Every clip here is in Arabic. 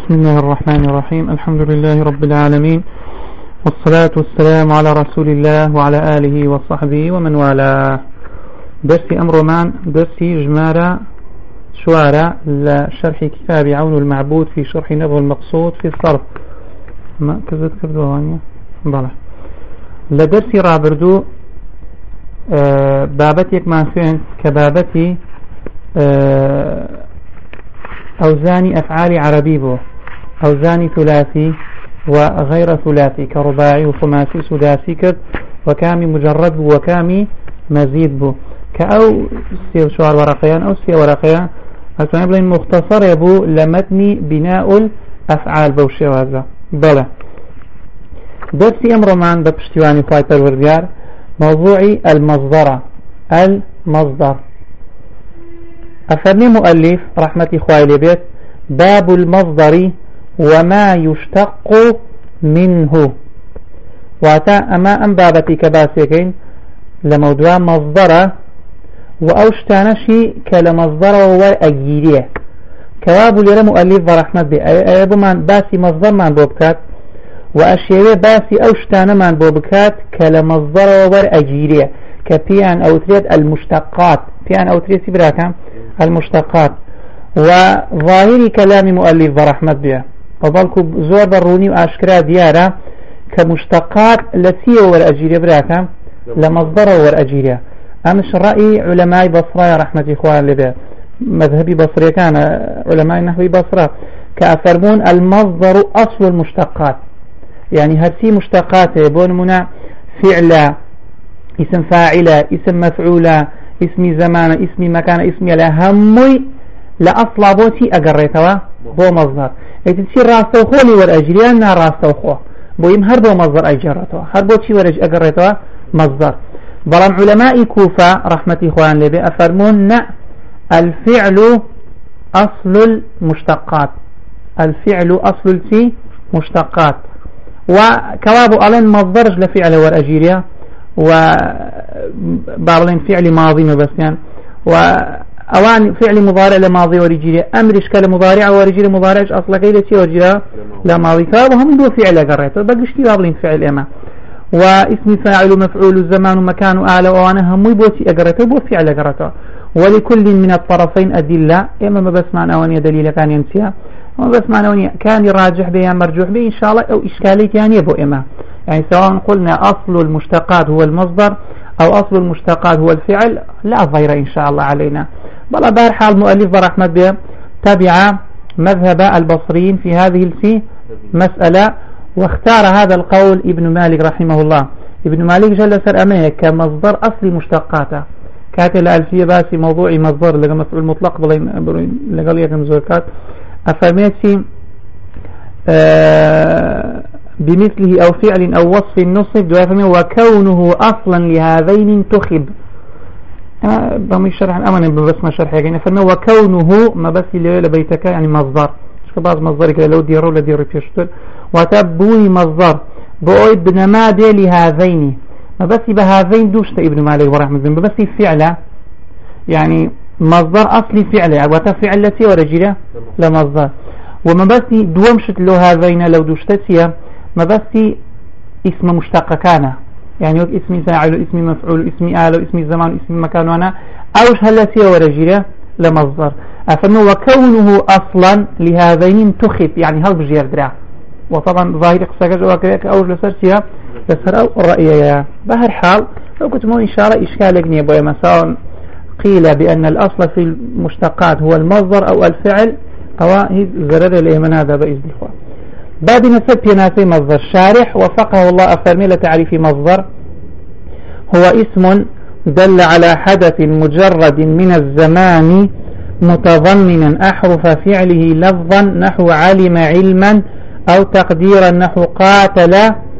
بسم الله الرحمن الرحيم. الحمد لله رب العالمين، والصلاة والسلام على رسول الله وعلى آله وصحبه ومن والاه. درسي أمرمان درسي جمارة شوارع لشرح كتاب عون المعبود في شرح نبغ المقصود في الصرف. ما كذبت كردوانيا بله لدرسي رابردو بابتك ما فين كبابتي أوزاني أفعال عربي بو، أوزاني ثلاثي وغير ثلاثي كرباعي وخماسي سداسي كد، وكامي مجرد بو وكامي مزيد بو، كأو سير شوار ورقيان أو سير ورقيان هسنا بلين مختصر يبو لمتني بناء الأفعال بو شوازة. بلا درسي أمرمان ببشتواني خواهي پروردگار موضوعي المصدر. أفرني مؤلف رحمة خواهي لبيت باب المصدر وما يشتق منه. واتا أما أم بابتي كباسيكين لموضوع مصدر وأوشتانشي كلمصدر وأجيريه كواب لرى مؤلف رحمة بي أيضا من باسي مصدر من بوبكات وأشياء باسي أوشتان من بوبكات كلمصدر وأجيريه كبيان أو تريد المشتقات بيان أو تريد سبراكا المشتقات. وظاهر كلام مؤلف رحمة بي وظلكو زور بروني وأشكرا ديارة كمشتقات التي والأجيرية براكا لمصدر والأجيرية. أمش رأي علماء بصرة رحمة إخوان لبي مذهبي بصري كان علماء نحوي بصرة كأفرمون المصدر أصل المشتقات، يعني هرسي مشتقات يبون منا فعل اسم فاعلة اسم مفعولة اسم زمان اسم مكان اسم لهمي لأصل بوتي أقريتوا بو مصدر يتصير راستو خولي والأجريان نا راستو خو بويم هر بو مصدر أجرتوا هر بوتي أقريتوا مصدر. برام علماء كوفة رحمة إخوان لبي أفرمون الفعل أصل المشتقات، الفعل أصل التي مشتقات. وكوابو ألين مصدرج لفعل والأجيريا وبعضين فعل ماضي مبسيان وأوان فعل مضارع لماضي ورجيريا أمرش كالمضارع ورجيريا مضارعش أصلا كيلتي ورجيريا لماضي كوابو هم دو فعل قريته بقشتي بعضين فعل إما واسم فاعل مفعول الزمان مكان أعلى وأنا هم بوتي أقرته بو فعل أقرته. ولكل من الطرفين أدلة إما ما بس معنى أوانية دليل كان ينسيها وما بس معنى أوانية كان راجح بيان مرجوح به إن شاء الله أو إشكالي كان يبو إما، يعني سواء قلنا أصل المشتقات هو المصدر أو أصل المشتقات هو الفعل لا ضير إن شاء الله علينا. بلا بارحال المؤلف رحمة به تبع مذهب البصريين في هذه المسألة واختار هذا القول ابن مالك رحمه الله. ابن مالك جل سر أميه كمصدر أصل مشتقاته كاتل ألفية باسي موضوعي مصدر لقى مفعول مطلق لقى ليك مزوركات أفرميتي بمثله أو فعل أو وصف نصف دوافمه وكونه أصلا لهذين تخب بمي شرح أمن بس ما شرح يعني فرمي وكونه ما بس اللي لبيتك يعني مصدر بعض مصدرك لو ديروا لديروا فيشتر وتبوي مصدر بويد بنمادي لهذين ما بس بهذين دوشت ابن مالك ورحمة الله بس فعله يعني مصدر أصلي فعله وتفعل التي ورجله لمصدر وما بس دومشت له هذين لو دوشتتيا ما بس اسم مشتق كان يعني اسم فاعل اسم مفعول اسم آل اسم زمان اسم مكان وانا أوش هلتي ورجله لمصدر. أفنه وكونه أصلا لهذين تخف يعني هل بجير درع وطبعا ظاهر قصاك وكذلك أوج لسرتها لسر أو الرأيية. بهر حال لو كنت مو إن شاء الله إشكالك نيبوية مساء قيل بأن الأصل في المشتقات هو المصدر أو الفعل أو زرر الإيمان هذا بإذن الإخوة. بعد نسب يناسي مصدر شارح وفقه الله أفرمي لتعريف مصدر هو اسم دل على حدث مجرد من الزمان متضمنا أحرف فعله لفظا نحو علم علما أو تقديرا نحو قاتل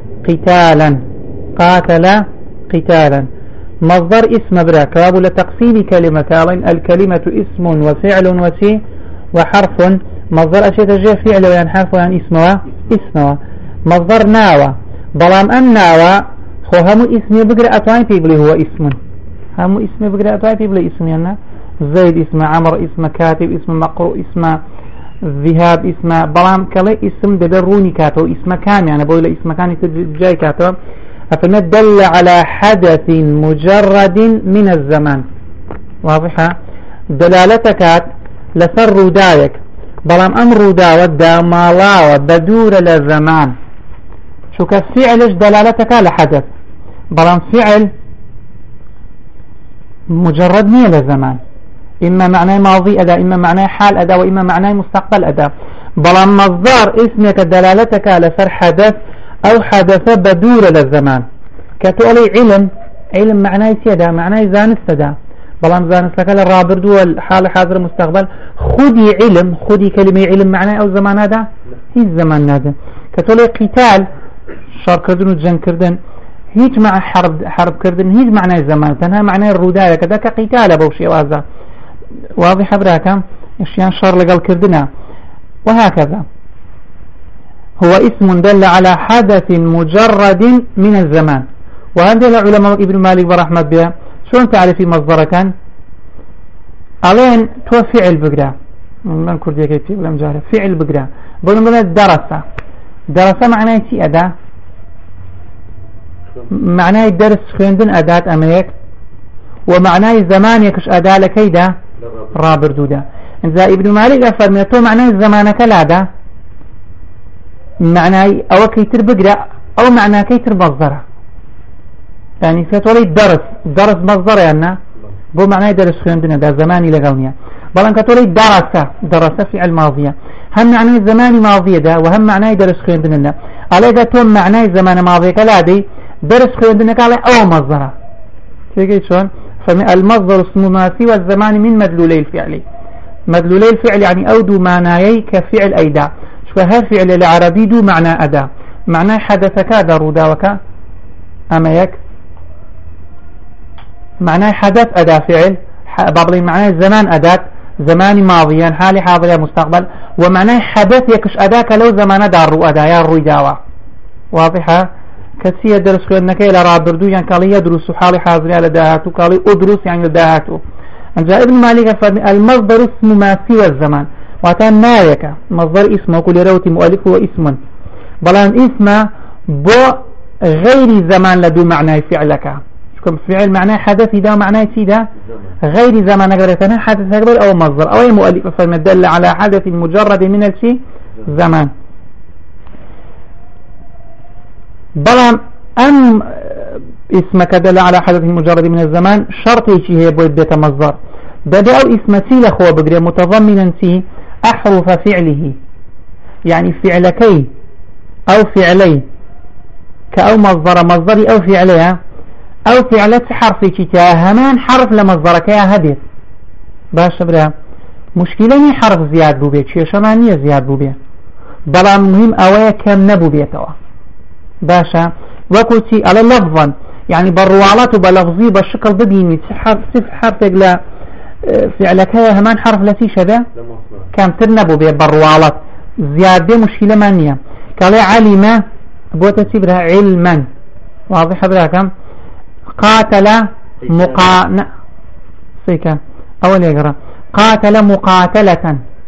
قتالا. مصدر اسم براك باب لتقسيم كلمة الكلمة اسم وفعل وسي وحرف. مصدر أشياء تجي فعل وينحرف وين اسمه. مصدر ناوى بلام أن ناوى خو هم اسم بقرأ أتوين بيبلي هو اسم هم اسم بقرأ أتوين بيبلي اسم يعني زيد اسم عمر اسم كاتب اسم مقروء اسم ذهاب اسم بلام كلا اسم دلروني كاتو اسم كام يعني بقول اسم كان جاي كاتو أفرمت دل على حدث مجرد من الزمان واضحة دلالتك لسر رودايك بلام أمر رودا ودا مالا بدور للزمان شو كفعلش دلالتك لحدث بلام فعل مجرد نية للزمان إما معناه ماضي أداء إما معناه حال أداء وإما معناه مستقبل أداء بلام مصدر اسمك دلالتك لسر حدث أو حدث بدور للزمان كتقولي علم معناه سيدا معناه زانست دا بلام زانست لك الرابرد والحال حاضر مستقبل خذي كلمة علم معناه أو زمان هذا هي الزمان هذا كتقولي قتال شر كردن وجن كردن هيج مع حرب كردن هيج معناه الزمان تنها معناه الرداية كذا كقتال بوشي وهذا واضح براكم اشياء شر لقال كردنا وهكذا هو اسم دل على حدث مجرد من الزمان وهذا العلماء ابن مالك برحمة بها شلون تعرفي مصدر كان ألين تو فعل بقرا من كردية كيف ولا مجارة فعل بقرا بقولون درس معناه شيء أداة معناه درس خيندن أداة أميك ومعناه زمان يكش أداة لكيدا رابر دودا إذا ابن مالك فرميته معناه الزمان كلادا معناه أو كيتر بقرا أو معناه كيتر مصدره يعني فتولي درس مصدر يعني بو معناه درس خيندنا ده زماني لغونيا بلان كتولي درس فعل ماضية هم معناه زماني ماضية ده وهم معناه درس خيندنا ده عليك توم معناه زمان ماضية كلادي درس خيندنا كالي أو مصدره تيجي شون فالمصدر الثلاثي والزمان من مدلولي الفعل مدلولي الفعل يعني أودو معناي كفعل أيدا شو هالفعل العربي دو معنى أدا معناه حدث كذا روداوك أما يك معناه حدث أداة فعل بابلين معناه زمان أداة زمان ماضيا حالي حاضر مستقبل ومعناه حدث يكش أداك لو زمان دار أداة يا روي داوة واضحة كسي درس خيرنك إلى رابردو يعني قال يدرس حالي حاضر على داهاته قال أدرس يعني داهاته جاء ابن مالك المصدر اسم ما سوى الزمان واتان نايك مصدر اسمه كل روتي مؤلف هو اسم بلان اسم بو غير زمان لدو معنى فعلك فعل معناه حدث ده معناه سيدا غير زمان قريتنا حدث أكبر أو مصدر أو أي مؤلف فالمدل على حدث مجرد من الشيء زمان بلام أم اسمك دل على حدث مجرد من الزمان شرطي شيء هي بيت مصدر بدأ اسم سيل أخوة بقري متضمنا سي أحرف فعله يعني فعلكي أو فعلي كأو مصدري أو فعليها أو فعلت حرفي همان حرف لمصدرك يا هدف باش برا مشكلة حرف زياد بو بيت شيء شمانية زياد بو بيت بلا مهم أويا كم نبو بيتوا باشا وكوتي على لفظا يعني بالروالات وبلفظي بالشكل بديني صف حرف لا فعلك يا همان حرف لتي شبه كم ترنبو بيت بالروالات زيادة مشكلة مانية قال علم بوتا تبرها علما واضح برا كم قاتل سيكا أول يقرأ قاتل مقاتلة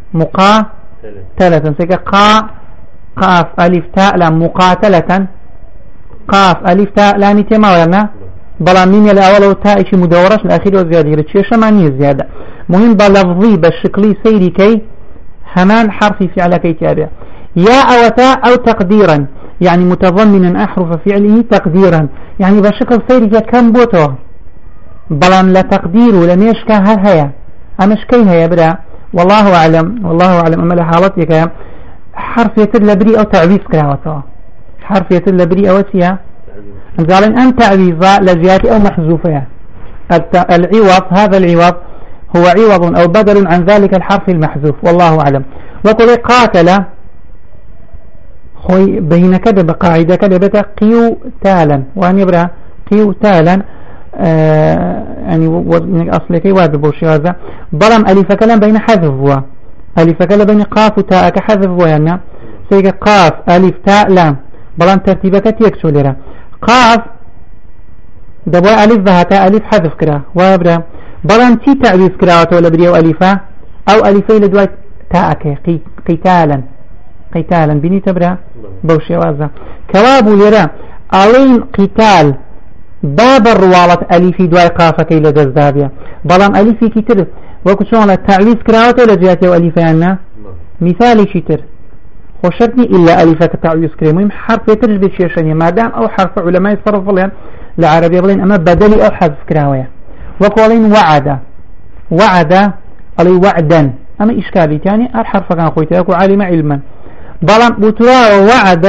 سيكا قاف ألف تاء لا مقاتلة قاف ألف تاء لا نتما ولا بلا مين الأول وتاء شيء مدورش الأخير وزيادة شيء شمانية زيادة مهم بلفظي بالشكلي سيري كي همان حرفي فعل كي تابع يا أو تاء أو تقديرا يعني متضمنا أحرف فعله تقديرا يعني بشكل سيري كم بوتو بلان لا تقدير لم يشكى هل هيا أمش كي هيا برا والله أعلم أما لحالتك حرف يتل بري أو تعويض كراوته حرف يتل بري أو سيا زالن أن تعويضا لزيادة أو محذوفة العوض هذا العوض هو عوض أو بدل عن ذلك الحرف المحذوف والله أعلم وقل قاتل خوي بين كذا بقاعدة كذا بتا قيو تالا وأن يبرا قيو تالا يعني من أصل كي واد بوشي هذا بلم ألف كلام بين حذف هو ألف كلام بين قاف وتاء كحذف هو يعني سيجا قاف ألف تاء لام بلم ترتيبك يكسو لرا قاف دبوا ألف بها تاء ألف حذف كرا وابرا بلم تي تعريف كراته ولا بريو ألفا أو ألفين لدواء تاءك قتالا بني تبرا بوشي وازا كواب لرا ألين قتال باب الروالة أليفي دواي قافة كي لدزدابيا بلام أليفي كتر وكو شون التعويز كراوته لجياتي وأليفي عنا مثالي كتر وشرطني إلا أليفك تعويز كريم مهم حرف يترج بشيشانية ما دام أو حرف علماء يصرف لهم لعربية بلين أما بدلي أو حذف كراوية وكوالين وعد ألي وعدا أما إشكالي يعني الحرف كان خويته يكو عالم علما بلام بترا وعد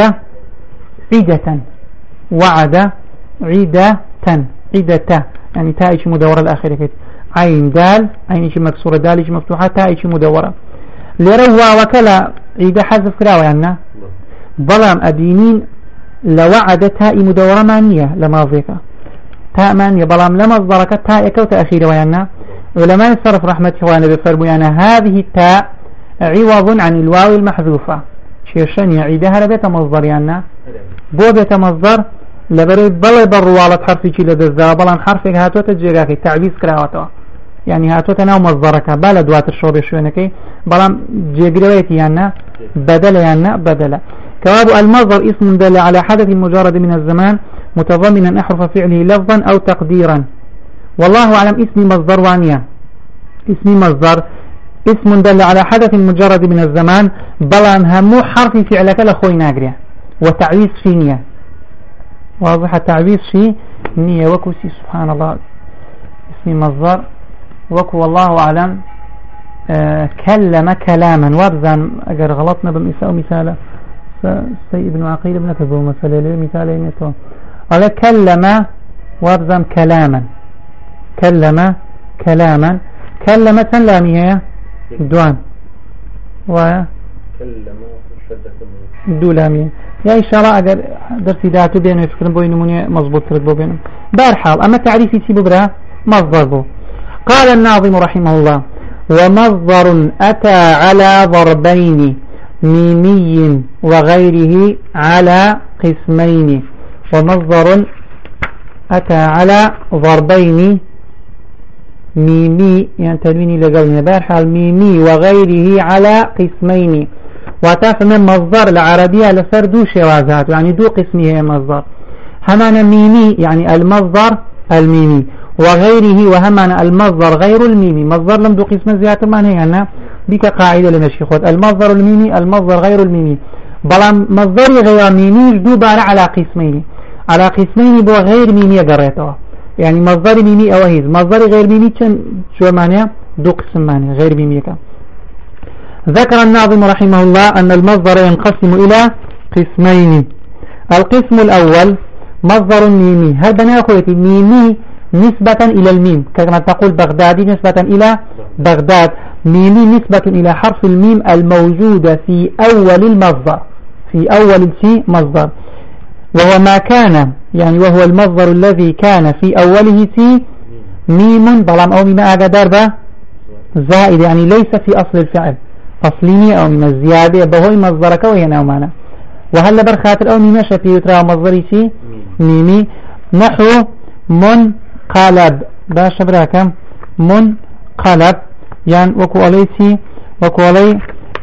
عدة يعني تاء مدورة الأخيرة كده عين دال عين مكسورة دال مفتوحة تاء مدورة لروا وكلا عيدة حذف كراوي عنا بلام أدينين لوعد تاء مدورة مانية لماضيك تاء مانية بلام لمصدرك تاء كوت أخيرة ويانا علماء الصرف رحمة وانا بفرموا يعني هذه التاء عوض عن الواو المحذوفة شيرشان يعيدها لبيت مصدر يعني بو بيت مصدر لبري بلا بروالة حرفي كي لدزا بلان حرفك هاتو تجيغاكي تعويز كراواتو يعني هاتو تناو مصدرك بلا دوات الشوبي شوينكي بلان جيغرويتي يعني بدل كواب المصدر اسم دل على حدث مجرد من الزمان متضمنا أحرف فعله لفظا أو تقديرا والله أعلم اسم مصدر وانيا اسم دل على حدث مجرد من الزمان بلان همو حرف فعلك لخوي ناقريا وتعويز في نية واضح التعويز في نية وكوسي سبحان الله اسم مصدر وكو والله أعلم كلم كلاما وابزان أجر غلطنا بالمثال مثالا سي ابن عقيل ابن كذو مثلا ليه مثال يميتو قال كلم وابزان كلاما كلمة لامية دوان و دو لامية يا إشارة أجر درسي داتو بينه يفكرن بوي نموني مضبوط ترد بينهم بارحال أما تعريفي تيبو برا مصدر بو قال الناظم رحمه الله ومصدر أتى على ضربين ميمي وغيره على قسمين ومصدر أتى على ضربين ميمي يعني تنويني لقلنا بارحال ميمي وغيره على قسمين وتفهم مصدر العربية لفردو شوازات يعني دو قسمه هي مصدر همان ميمي يعني المصدر الميمي وغيره وهمان المصدر غير الميمي مصدر لم دو قسم زيادة ما هي بك قاعدة لمشي خود المصدر الميمي المصدر غير الميمي بلان مصدر غير ميمي دو بار على قسمين بو غير ميمي قريته يعني مصدر ميمي او هيز مصدر غير ميمي شو معناه دو قسم معناه غير ميمي كم. ذكر الناظم رحمه الله أن المصدر ينقسم إلى قسمين. القسم الأول مصدر ميمي هل بناخذ ميمي نسبة إلى الميم كما تقول بغدادي نسبة إلى بغداد ميمي نسبة إلى حرف الميم الموجودة في أول المصدر في أول مصدر وهو ما كان يعني وهو المصدر الذي كان في أوله ميم بلام أو مما أقدر زائد يعني ليس في أصل الفعل أصليني أو من الزيادة بهوي مصدرك وهي نومانا وهل برخاتر أو مما شفي يترى مصدري ميمي نحو منقلب باش براكم منقلب يعني وكو عليتي وكو علي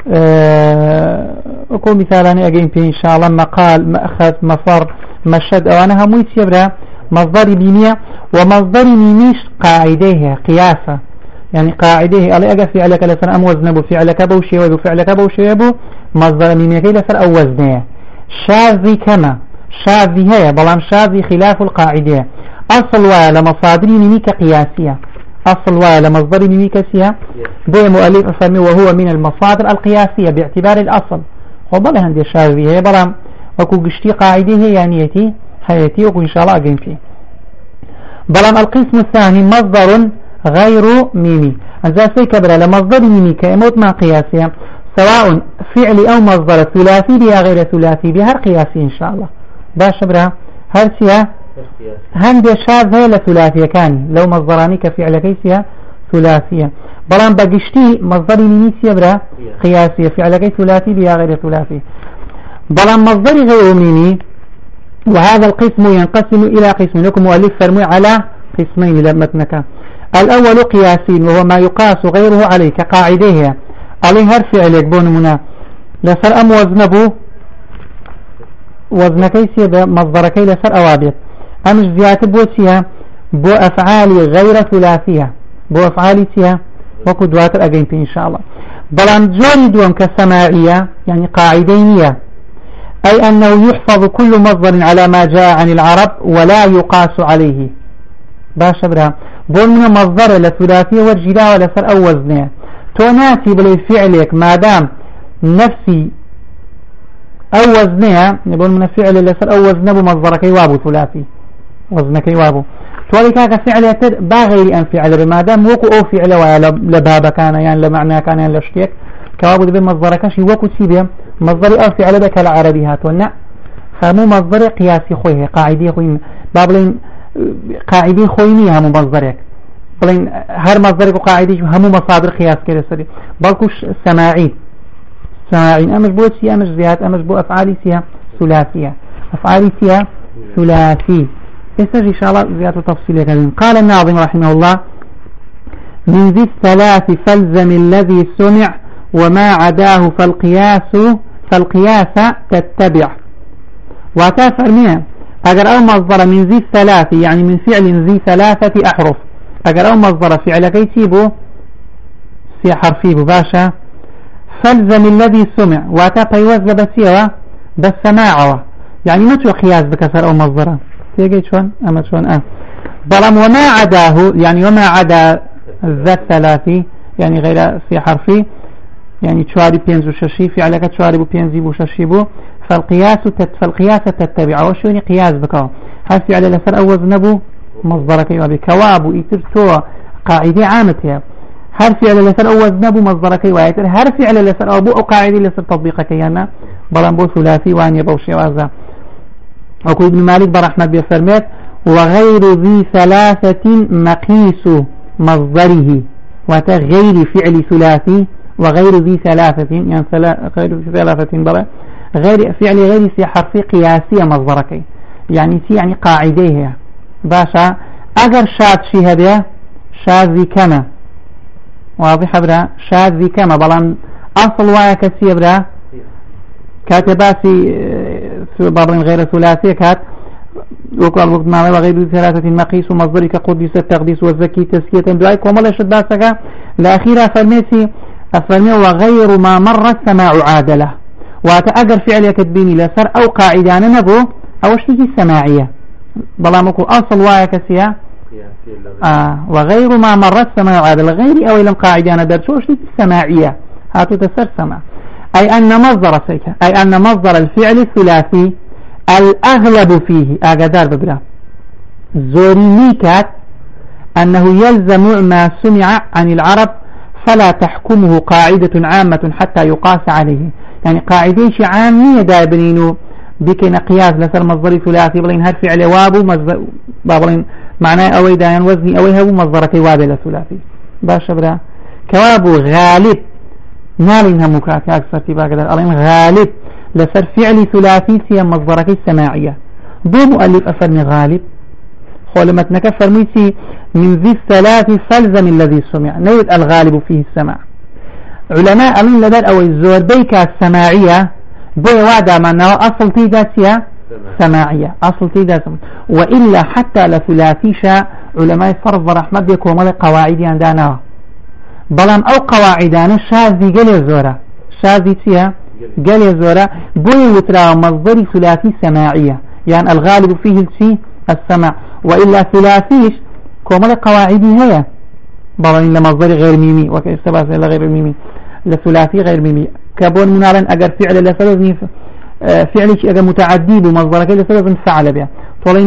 وكو مثالاني أجين في إن شاء الله مقال مأخذ مصر مشهد أو أنا همويت يبرا مصدري بيمية ومصدري ميميش قاعديه قياسة يعني قاعديه ألي أجا فعلك لسر أم وزن بو فعلك بو شيء وبو فعلك بو شيء بو مصدر ميمية كي لسر أو وزنه شاذي كما شاذي هي بلان شاذي خلاف القاعدة أصل ولا مصادري ميمي كقياسية أصل ولا مصدري ميمي كسيها بو مؤلف أفهمي وهو من المصادر القياسية باعتبار الأصل وبلا هندي شاذي هي بلان وكو قشتي قاعدة هي يعني حياتي وكو إن شاء الله أجين فيه بلان القسم الثاني مصدر غير ميمي أنزاسي كبرى لمصدر ميمي كأموت مع قياسية سواء فعل أو مصدر ثلاثي بها غير ثلاثي بها قياسي إن شاء الله باش برا هل سيها هندي شاذ هي لثلاثية كان لو مصدراني كفعل كيسيها ثلاثية بلان بقشتي مصدر ميمي سيبرا قياسية فعل كي ثلاثي بها غير ثلاثي بلان مصدر غير ميمي وهذا القسم ينقسم إلى قسم لكم مؤلف فرمي على قسمين لمتنك الأول قياسي وهو ما يقاس غيره عليه كقاعده علي هر فعلك بون منا لسر أم وزنبو وزنكي سيبا مصدركي لسر أوابيت أمش زيادة بوتيها بو أفعالي غير ثلاثية بو أفعالي تيها وكدواتر أجينتي إن شاء الله بلان جوري دوم كسماعية يعني قاعدينية أي أنه يحفظ كل مصدر على ما جاء عن العرب ولا يقاس عليه باش برا بون من مصدر لثلاثية والجلاء ولسر أو وزنية توناتي بلي فعلك ما دام نفسي أو وزنها نقول من الفعل لسر أو وزنه بمصدرك وابو ثلاثي وزنك وابو تولي كاك فعل يتر باغير أن فعل ما دام وكو أو فعل ويا لباب كان يعني لمعنى كان يعني لشتيك كوابو دبي مصدرك شي وكو تسيبهم مصدري أو فعل بك العربي هاتونا خامو مصدر قياسي خويه قاعدي خوين بابلين قاعدي خويني هم مصدرك بلين هر مصدرك وقاعدي هم مصادر قياس كده سري بلكوش سماعي أمش بوتي أمش زياد أمش بو أفعالي سيها ثلاثية أفعالي سيها ثلاثي يسجل إن شاء الله زيادة تفصيلية كذلك. قال الناظم رحمه الله من ذي الثلاث فالزم الذي سمع وما عداه فالقياس تتبع وتفعل منه أجر أو مصدر من ذي الثلاث يعني من فعل ذي ثلاثة أحرف أجر أو مصدر فعل كيتيبه سي حرفي باشا فالزم الذي سمع واتقي وزن بسيوة بس سماعه يعني ما تو قياس بكسر أو مصدره تيجي شون أما شون بلام وما عداه يعني وما عدا ذا الثلاثي يعني غير في حرفي يعني تشاري بينز وششي في علاقة تشاري بينزي وششي بو فالقياس تتبع وشوني قياس بكاو هل في على لسر أو وزنبو مصدرك وبكواب وإترتو قاعدة عامتها هر فعل لسر أو وزنبو مصدرك وآيتر هر فعل لسر أو بو أو قاعدة لسر تطبيقك يانا بلان بو ثلاثي وان يبوشي وازا أقول ابن مالك برحمة بفرمات وغير ذي ثلاثة مقيس مصدره وغير فعل ثلاثي وغير ذي ثلاثة يعني غير ثلاثة بلا غير فعل غير سي حرفي قياسية مصدرك يعني سي يعني قاعدة باشا أجر شاذ شي هذا شاذ كما واضح برا شاذ كما بلان أصل وايا كسي برا كاتباسي بابين غير ثلاثي كات وقال وقت ما وغير ثلاثة مقيس ومصدرك قدس التقديس والزكي تزكية دعاء كومل شد باسك الأخيرة أفرمي وغير ما مر السماع عادله وتأجر فعل يكتبيني لسر أو قاعدان نبو أو اشتكي السماعية بلامكو أصل وايا كسيا وغير ما مر السماع عادله غير أو لم قاعدان درسو اشتكي السماعية هاتو تسر سماع أي أن مصدر الفعل الثلاثي الأغلب فيه أقدار ببرا زورينيكات أنه يلزم ما سمع عن العرب فلا تحكمه قاعدة عامة حتى يقاس عليه يعني قاعدة عامية دابنينو بكنا قياس لسر مصدر ثلاثي بلين هر فعل وابو بابلين معناه أوي داين وزني أوي هو مصدرك وابي لثلاثي باش برا كوابو غالب نالين همكات أكثر تبا قدر ألين غالب لسر فعل ثلاثي سيا مصدرك السماعية بو مؤلف أفرني غالب خولمت نكفر ميسي من ذي الثلاث فالزم الذي سمع نيد الغالب فيه السماع علماء أمين لدر أو الزور بيكا السماعية بو وعدا ما نرى أصل تيدا سيا سماعية أصل تيدا سماعية وإلا حتى لثلاثي شاء علماء فرض رحمة بيكو ملي قواعد عندنا بلام أو قواعدان شاذي قل يزورا شاذي تيا قل يزورا بوي وترى مصدر ثلاثي سماعية يعني الغالب فيه السماع وإلا ثلاثيش كومل قواعدي هي بلام إلا مصدر غير ميمي وكيستباس إلا غير ميمي لثلاثي غير ميمي كابون منالا أجر فعل لسلوزني فعلش أجر متعدي بمصدرك لسلوزن فعل بها طولي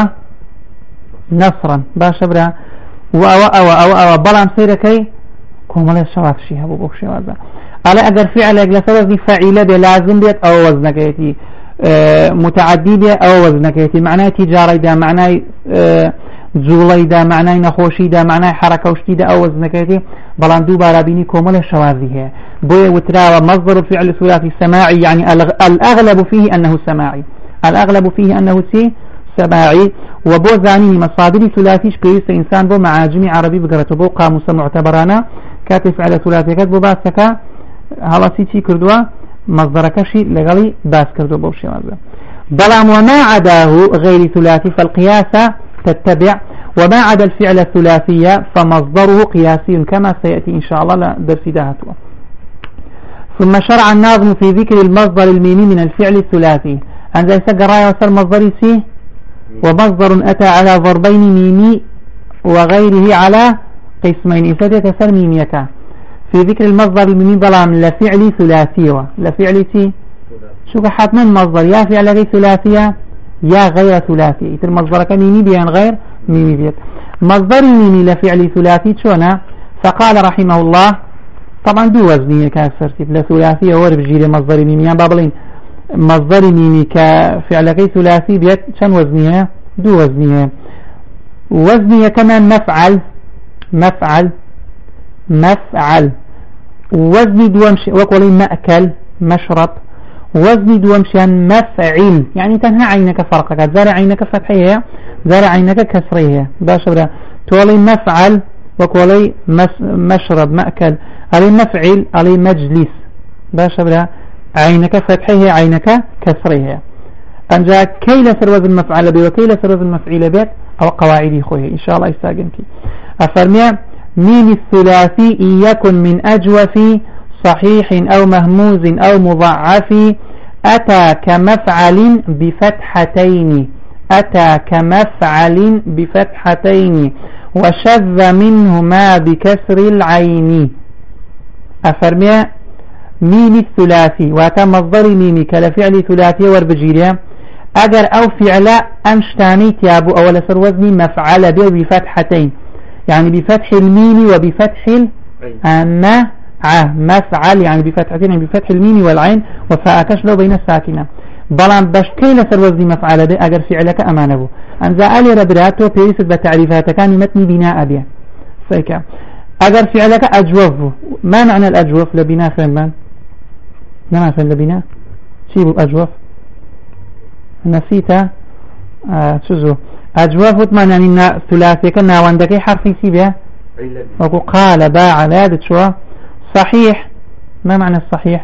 نصرا باشبرا أو بلام سيركي كومل الشواف شيها بوك شوازا على أجر فعلك لسلوزني فعيلة بلازم بيت أو وزنكيتي متعدي بيت أو وزنكيتي معناه تجاري دا معناه جوڵی دا معنای نەخۆشی دا معنای حركة وشتي دا أو وزنكيتي بلان دوبارا بيني كومل شواذي هي بوي وتراوى مصدر الفعل الثلاثي سماعي يعني الأغلب فيه أنه سماعي الأغلب فيه أنه سماعي وبو زاني مصادر ثلاثيش بيس إنسان بو معاجم عربي بقرته بو قاموس معتبرانا كاتف على ثلاثي كتبو باسكا هلا تي كردوا مصدر كشي لغلي باس كردوا بوشي مازا بلام وما عداه غير ثلاثي فالقياس تتبع وما عدا الفعل الثلاثية فمصدره قياسي كما سيأتي إن شاء الله لدرس دهته. ثم شرع الناظم في ذكر المصدر الميمي من الفعل الثلاثي أنزل سقرايا وصل مصدر سي ومصدر أتى على ضربين ميمي وغيره على قسمين إسادة سر ميميك في ذكر المصدر الميمي بلام لفعل ثلاثي لفعل سي شو حتما مصدر يا فعل غير ثلاثية يا غير ثلاثي المصدر كميمي بيان غير ميمي بيت مصدر ميمي لفعل ثلاثي شونا فقال رحمه الله طبعا دو وزنية كاسرتي لثلاثية هو بجيري مصدر ميمي بابلين مصدر ميمي كفعل غير ثلاثي بيت شن وزنية دو وزنية وزنية كمان مفعل وزني دوامش وقولي مأكل مشرب وزني دوامشان مفعل يعني تنهى عينك فرقك زارع عينك فتحية زارع عينك كسرية باشا تولي مفعل وقولي مشرب مأكل علي مفعل علي مجلس باشا عينك فتحية عينك كسرية أنجا كي لسر وزن مفعل بي وكي لسر وزن مفعل بيت أو قواعدي خويه إن شاء الله يستاقنك أفرمي ميم الثلاثي إن يكن من أجوف صحيح أو مهموز أو مضعف أتى كمفعل بفتحتين وشذ منهما بكسر العين أفرمي ميم الثلاثي واتا مصدر ميمي كالفعل ثلاثي وربجيريا أجر أو فعل أمشتاني تيابو أول سر وزني مفعل بفتحتين يعني بفتح الميم وبفتح مفعل يعني بفتحتين يعني بفتح الميم والعين وفاء كشلو بين الساكنة بلان بشكي لسر وزني مفعل به أجر فعلك أمانه أنزا آلي ربراتو بيريست بتعريفات كان متني بناء به سيكا أجر فعلك أجوف ما معنى الأجوف لبناء فنبان ما معنى لبناء شيبو أجوف نسيت شزو أجوف معنى أن ثلاثي كنا وندك حرفي سيبه وقو قال باع لا شو صحيح ما معنى الصحيح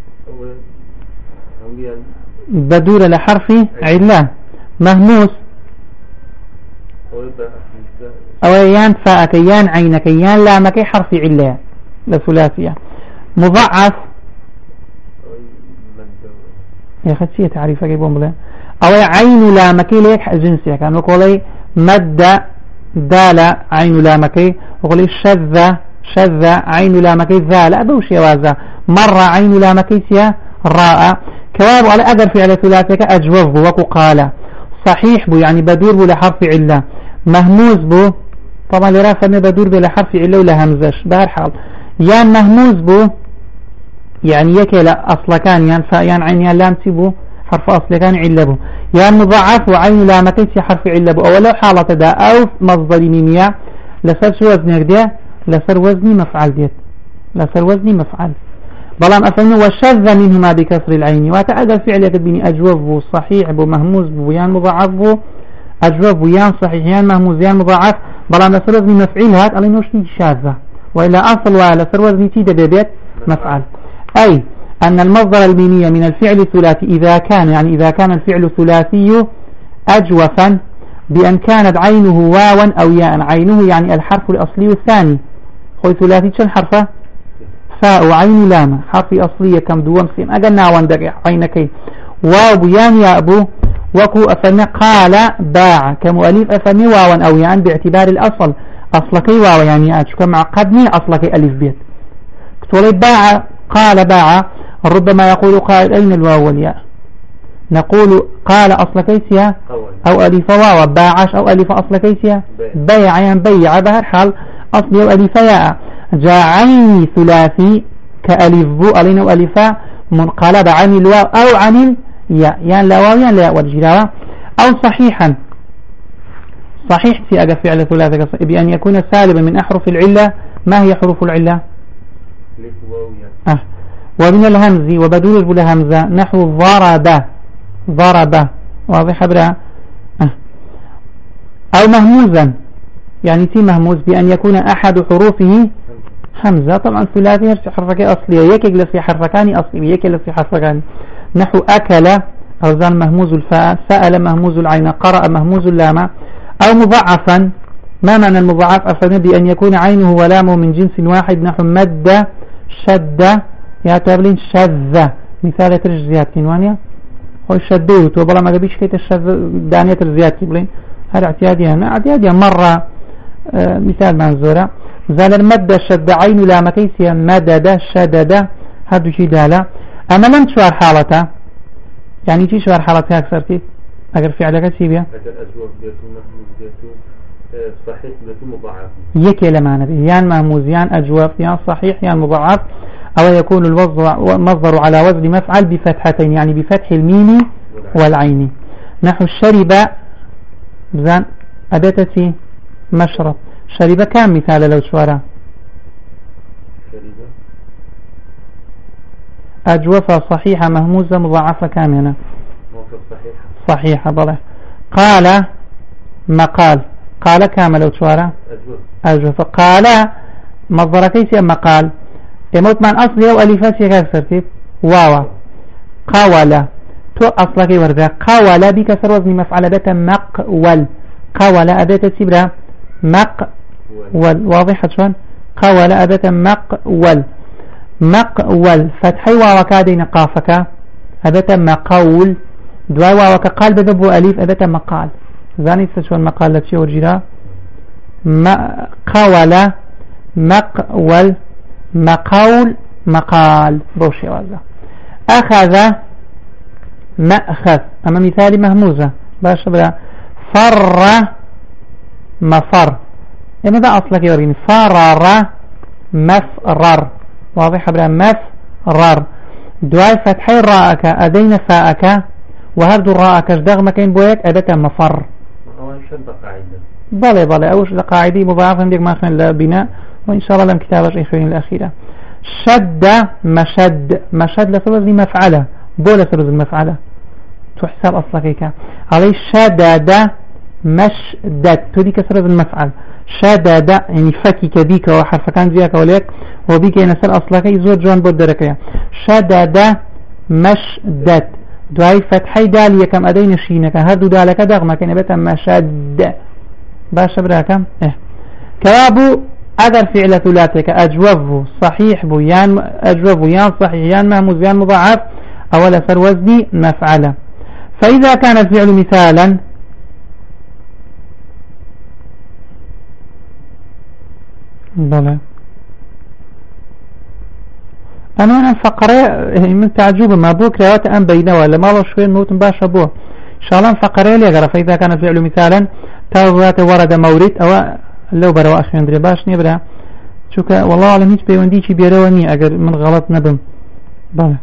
بدور لحرف علة مهموس أو يان فاءك يان عينك يان لامك حرف علة لثلاثية مضاعف يا أخي شيء تعريفك يبون بلا أو عين لامك ليك جنسية كان وقولي مد دال عين لامك وقولي شذ عين لامك ذال أبوشي وازا مر عين لامك سيا راء كواب على أقر في على ثلاثك أجوف بو وقو قال صحيح بو يعني بدور بو لحرف علة مهموز بو طبعا لرافة بدور بو لحرف علة ولا همزش بهر حال يان مهموز بو يعني يكي لا أصلا كان يان فاء يان عين يان لام تبو حرف أصلا كان علة بو يان مضاعف وعين لامك سيا حرف علة بو أولا حالة دا أو مصدر ميمية لسر شو وزنك ده لسر وزني مفعل ديت لسر وزني مفعل بلان أفهمه وشذ منهما بكسر العين وتعدى الفعل يكتبني أجوف بو صحيح بو مهموز بو يان مضاعف بو أجوف بو يان صحيح يان مهموز يان مضاعف بلان لسر وزني مفعل هات ألي نوشني شاذة وإلا أصل لسر وزني تيدا ببيت مفعل أي أن المصدر الميمية من الفعل الثلاثي إذا كان الفعل الثلاثي أجوفا بأن كانت عينه واوا أو ياء عينه يعني الحرف الأصلي الثاني خوي ثلاثي شن حرفه فاء وعين لام حرف أصلية كم دوام سين أجلنا وندق عينكي واو بيان يا أبو وكو أفنى قال باع كمؤلف أفنى واوا أو ياء باعتبار الأصل أصلكي واو يعني أشكو معقدني أصلكي ألف بيت كتولي باع قال باع ربما يقول قائل أين الواو والياء نقول قال أصل كيسيا أو ألف واو باعش أو ألف أصل كيسيا بيع يعني بيع بهر حال أصل أو ألف ياء جاء عين ثلاثي كألف بو ألين وألفا منقلب عن الواو أو عن الياء يعني لا واو يعني لا والجراوة أو صحيحا صحيح في أجا فعل ثلاثة بأن يكون سالبا من أحرف العلة. ما هي حروف العلة؟ ومن الهمز وبدول بالهمزة نحو ضرب واضح برا أو مهموزا يعني تي مهموز بأن يكون أحد حروفه حمزة طبعا ثلاثي هرش حرفك أصلية يكيك لسي حرفكاني أصلي يكيك لسي حرفكاني نحو أكل أوزان مهموز الفاء سأل مهموز العين قرأ مهموز اللام أو مضاعفا ما معنى المضاعف أفهم بأن يكون عينه ولامه من جنس واحد نحو مد شد يا تابلين شذ مثال ترج زياد كنوانيا هو شدوت وبلا ما قبيش كيت الشذ دانية الزياد كبلين هذا اعتياديا مرة مثال منزورة زال المد شد عين لامتيسيا مدد شدد هذا شيء دالا أما لم تشوار حالته يعني شي شوار حالتها أكثر كيف أقر في علاقة سيبيا صحيح مضاعف يكي لما نبي يان مهموز يان أجوف يان صحيح يان مضاعف أو يكون المصدر على وزن مفعل بفتحتين يعني بفتح الميم والعين نحو الشرب بزان أدتتي مشرب شرب كام مثال لو شوارا أجوفة صحيحة مهموزة مضاعفة كام هنا صحيحة بله قال مقال قال كام لو شوارا أجوفة قال مصدر كيسي أما قال يموت من أصلي أو ألفاسي كيف ترتيب واوا قاول تو أصلك ورده قاول بكسر وزن مفعل بتا مقول قاول أداة سبرا مقول واضحة شون قاول أداة مقول فتحي واوا كادين قافك أداة مقول دواي واوا كقال بذبو أليف أداة مقال زاني شون مقال لتشي ورجلا قاول مقول مقول مقال بوشي وازا أخذ مأخذ أما مثالي مهموزة باش بلا فر مفر يعني ذا أصلك يوريني فرر مفرر واضح بلا مفرر دواي فتحي راءك أدين فاءك وهردو راءك اشدغ مكين بويك أدتا مفر بلي أوش قاعدي مضاعفا ديك ما خلنا البناء وإن شاء الله لم كتابة إخواني الأخيرة شد مشد لسلوز مفعلة بولا سلوز المفعلة تحسب أصلك عليه شدد مشدد تدي كسلوز المفعل شدد يعني فكي كبيك وحرف كان زيك وليك وبيك ينسل أصلك يزور جوان بودرك شدد مشدد دعاي فتحي دالية كم أدين شينك هردو دالك دغمك نبتا مشد باش براكم كوابو أدر فعل ثلاثك أجوف صحيح بو يان أجوف يان صحيح يان مهموز يان مضاعف أولا سر وزني مفعلة فإذا كان الفعل مثالا بلى أنا فقرة من تعجب ما بوك ريوات أم بينه ولا ما الله شوين نوت باشا بوه إن شاء الله فقرة لي فإذا كان الفعل مثالا تاوات ورد مورد أو لو بروا أخي أندري باش نبرا شوك والله أعلم هيك بيوندي شي بيرواني أجر من غلط ندم بلى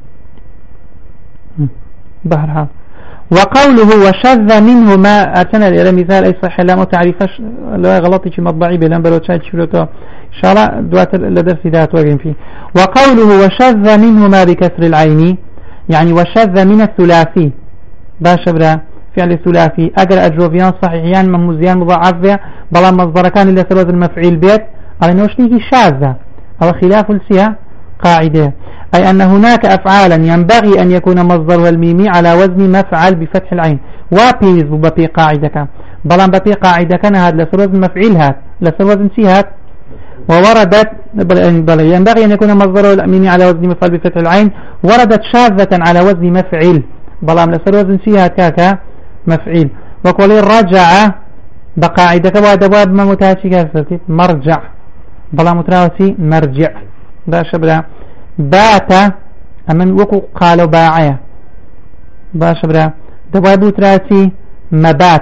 بحر حال وقوله وشذ منه ما أتنا إلى مثال أي صحيح لا متعرفش لو غلطي شي مطبعي بلان بلو تشاهد شلوتو إن شاء الله دوات لدرس ذات وقم فيه وقوله وشذ منه ما بكسر العين يعني وشذ من الثلاثي باش برا فعل الثلاثي أجر أجوفيان صحيحيان مهموزيان مضاعف بلا مصدر كان إلا سبب المفعيل بيت على نوشنيه شاذة أو خلاف السيا قاعدة أي أن هناك أفعالا ينبغي أن يكون مصدر الميمي على وزن مفعل بفتح العين وبيز ببي قاعدة بلا ببي قاعدة كان هذا لسبب المفعيل هات لسبب سيهات ووردت ينبغي أن يكون مصدر الميمي على وزن مفعل بفتح العين وردت شاذة على وزن مفعل بلا لسبب سيهات كاكا مفعيل وقال رجع بقاعدة وادواب ما متاشي كافتي مرجع بلا متراوسي مرجع باش بلا بات أمن وقو قالوا باعية باش بلا دواب متراوسي مبات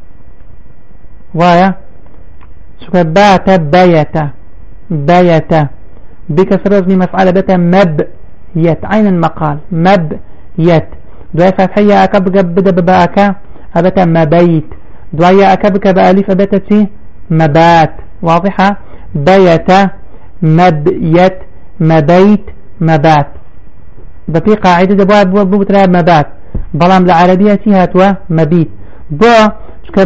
وايا سوى بات بيت بكسر وزن مفعل بتا مبيت عين المقال مبيت دواء فتحية أكب بدا بباكا أبتا مبيت دواء أكبك بألف أبتتي مبات واضحة بيت مبيت مبيت مبات بفي قاعدة دواء بوترا مبات بلام العربية هاتوا مبيت بو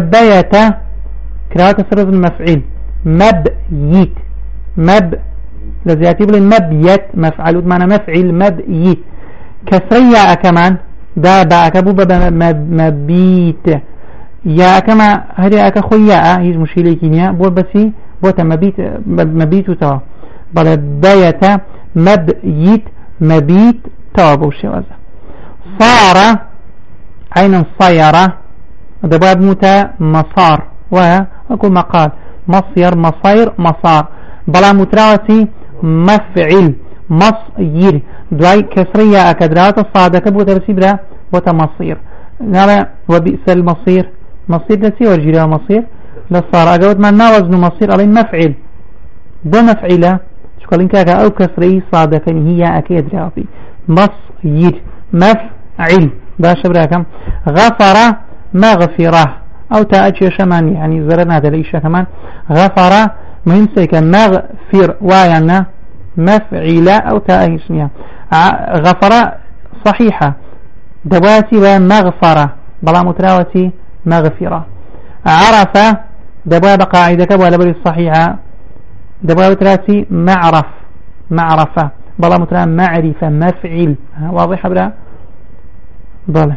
كبيت كراوة سرز المفعيل مبيت لزياتي بلين مبيت مفعل معنى مفعل مبيت كسرية كمان دا باكبو مبيت يا كما هذه أكخويا هي مشكلة كينيا بو بسي بو مبيت توا بل بيت مبيت مبيت توا بوشي وزا صار عين صيرة دباب متى مسار وأكو مقال مصير مصير مسار بلا متراوتي مفعل مصير دواي كسرية أكدرات الصادق بو ترسيبرا بو تمصير نرى وبئس المصير مصير نسي ورجلا مصير للصار أجود ما وزن مصير على مفعل بو مفعلة شكرا لك أو كسري صادقا هي أكيد رافي مصير مفعل باش براكم غفر مغفرة أو تأجي شمان يعني زرنا هذا الإشياء كمان غفر مهم سيكا مغفر ويانا مفعلة أو تأجي غفر صحيحة دواتي ومغفرة بلا متراوتي مغفرة عرف دباب قاعدة ولا بل الصحيحة دباب تراتي معرفة بلا متراوتي معرفة مفعل واضح بلا بلا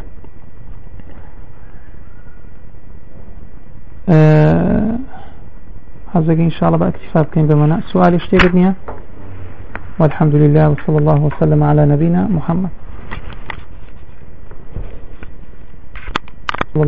هذا إن شاء الله باكتفاء بكين بمنا سؤال اشتغلني والحمد لله وصلى الله وسلم على نبينا محمد.